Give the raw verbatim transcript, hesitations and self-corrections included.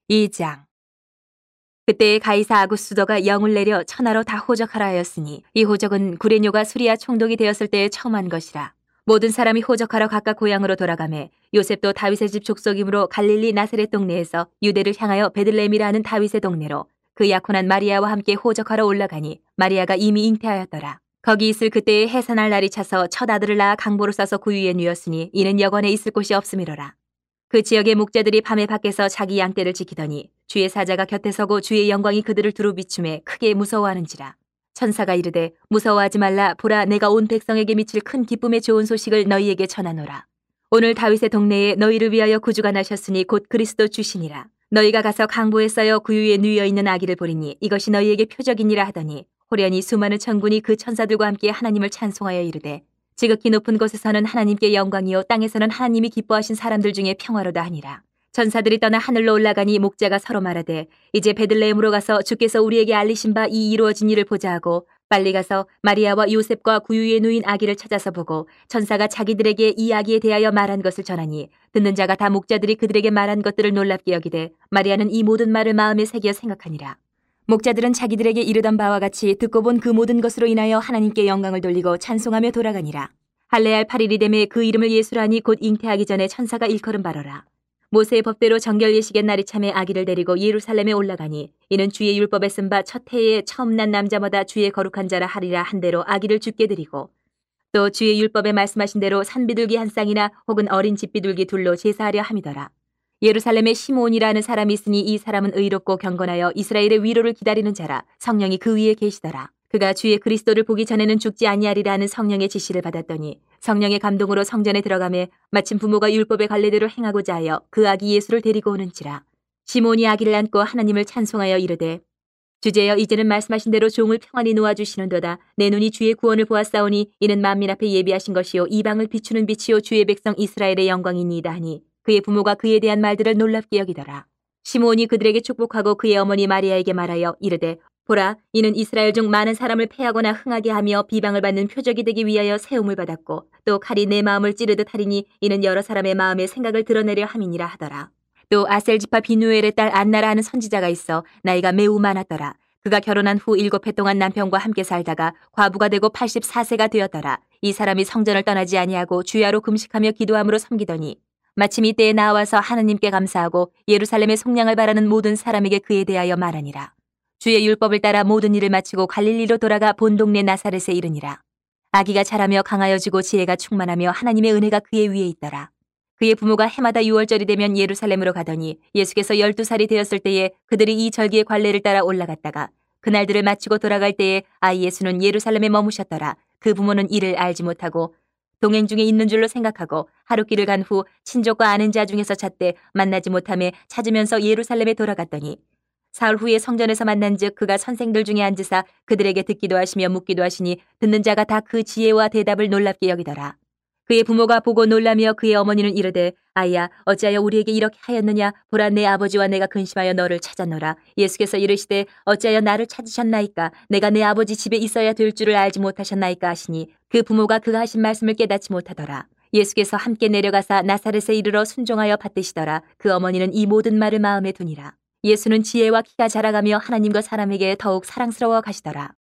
이 장. 그때 가이사 아구스도가 영을 내려 천하로 다 호적하라 하였으니 이 호적은 구레뇨가 수리아 총독이 되었을 때에 처음 한 것이라. 모든 사람이 호적하러 각각 고향으로 돌아가매 요셉도 다윗의 집 족속이므로 갈릴리 나사렛 동네에서 유대를 향하여 베들레헴이라 하는 다윗의 동네로 그 약혼한 마리아와 함께 호적하러 올라가니 마리아가 이미 잉태하였더라. 거기 있을 그때에 해산할 날이 차서 첫 아들을 낳아 강보로 싸서 구유에 누였으니 이는 여관에 있을 곳이 없음이로라. 그 지역의 목자들이 밤에 밖에서 자기 양떼를 지키더니 주의 사자가 곁에 서고 주의 영광이 그들을 두루 비춤에 크게 무서워하는지라. 천사가 이르되 무서워하지 말라. 보라, 내가 온 백성에게 미칠 큰 기쁨의 좋은 소식을 너희에게 전하노라. 오늘 다윗의 동네에 너희를 위하여 구주가 나셨으니 곧 그리스도 주시니라. 너희가 가서 강보에 쌓여 구유에 누여 있는 아기를 보리니 이것이 너희에게 표적이니라 하더니 호련히 수많은 천군이 그 천사들과 함께 하나님을 찬송하여 이르되 지극히 높은 곳에서는 하나님께 영광이요 땅에서는 하나님이 기뻐하신 사람들 중에 평화로다 하니라. 천사들이 떠나 하늘로 올라가니 목자가 서로 말하되 이제 베들레헴으로 가서 주께서 우리에게 알리신 바 이 이루어진 일을 보자 하고 빨리 가서 마리아와 요셉과 구유에 누인 아기를 찾아서 보고 천사가 자기들에게 이 아기에 대하여 말한 것을 전하니 듣는 자가 다 목자들이 그들에게 말한 것들을 놀랍게 여기되 마리아는 이 모든 말을 마음에 새겨 생각하니라. 목자들은 자기들에게 이르던 바와 같이 듣고 본 그 모든 것으로 인하여 하나님께 영광을 돌리고 찬송하며 돌아가니라. 할례할 팔 일이 되매 그 이름을 예수라니 곧 잉태하기 전에 천사가 일컬은 바로라. 모세의 법대로 정결 예식의 날이 참에 아기를 데리고 예루살렘에 올라가니 이는 주의 율법에 쓴 바 첫 해에 처음 난 남자마다 주의 거룩한 자라 하리라 한 대로 아기를 죽게 드리고 또 주의 율법에 말씀하신 대로 산비둘기 한 쌍이나 혹은 어린 집비둘기 둘로 제사하려 함이더라. 예루살렘에 시므온이라는 사람이 있으니 이 사람은 의롭고 경건하여 이스라엘의 위로를 기다리는 자라. 성령이 그 위에 계시더라. 그가 주의 그리스도를 보기 전에는 죽지 아니하리라는 성령의 지시를 받았더니 성령의 감동으로 성전에 들어가매 마침 부모가 율법의 관례대로 행하고자 하여 그 아기 예수를 데리고 오는지라. 시므온이 아기를 안고 하나님을 찬송하여 이르되 주제여 이제는 말씀하신 대로 종을 평안히 놓아주시는도다. 내 눈이 주의 구원을 보았사오니 이는 만민 앞에 예비하신 것이요 이방을 비추는 빛이요 주의 백성 이스라엘의 영광이니이다 하니 그의 부모가 그에 대한 말들을 놀랍게 여기더라. 시므온이 그들에게 축복하고 그의 어머니 마리아에게 말하여 이르되 보라, 이는 이스라엘 중 많은 사람을 패하거나 흥하게 하며 비방을 받는 표적이 되기 위하여 세움을 받았고 또 칼이 내 마음을 찌르듯 하리니 이는 여러 사람의 마음의 생각을 드러내려 함이니라 하더라. 또 아셀 지파 비누엘의 딸 안나라 하는 선지자가 있어 나이가 매우 많았더라. 그가 결혼한 후 일곱 해 동안 남편과 함께 살다가 과부가 되고 팔십사 세가 되었더라. 이 사람이 성전을 떠나지 아니하고 주야로 금식하며 기도함으로 섬기더니 마침 이때에 나와서 하느님께 감사하고 예루살렘의 속량을 바라는 모든 사람에게 그에 대하여 말하니라. 주의 율법을 따라 모든 일을 마치고 갈릴리로 돌아가 본 동네 나사렛에 이르니라. 아기가 자라며 강하여지고 지혜가 충만하며 하나님의 은혜가 그의 위에 있더라. 그의 부모가 해마다 유월절이 되면 예루살렘으로 가더니 예수께서 열두 살이 되었을 때에 그들이 이 절기의 관례를 따라 올라갔다가 그날들을 마치고 돌아갈 때에 아이 예수는 예루살렘에 머무셨더라. 그 부모는 이를 알지 못하고 동행 중에 있는 줄로 생각하고 하룻길을 간 후 친족과 아는 자 중에서 찾되 만나지 못하며 찾으면서 예루살렘에 돌아갔더니 사흘 후에 성전에서 만난즉 그가 선생들 중에 앉으사 그들에게 듣기도 하시며 묻기도 하시니 듣는 자가 다 그 지혜와 대답을 놀랍게 여기더라. 그의 부모가 보고 놀라며 그의 어머니는 이르되 아이야 어찌하여 우리에게 이렇게 하였느냐. 보라, 내 아버지와 내가 근심하여 너를 찾았노라. 예수께서 이르시되 어찌하여 나를 찾으셨나이까. 내가 내 아버지 집에 있어야 될 줄을 알지 못하셨나이까 하시니 그 부모가 그가 하신 말씀을 깨닫지 못하더라. 예수께서 함께 내려가사 나사렛에 이르러 순종하여 받드시더라. 그 어머니는 이 모든 말을 마음에 두니라. 예수는 지혜와 키가 자라가며 하나님과 사람에게 더욱 사랑스러워 가시더라.